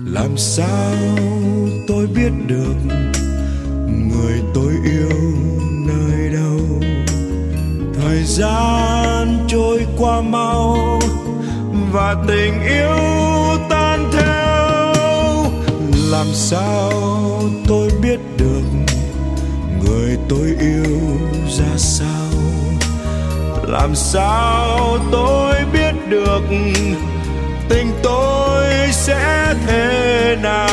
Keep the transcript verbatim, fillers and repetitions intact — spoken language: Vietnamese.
Làm sao tôi biết được người tôi yêu nơi đâu? Thời gian trôi qua mau và tình yêu tan theo. Làm sao tôi biết được người tôi yêu ra sao? Làm sao tôi biết được tình tôi sẽ thế nào?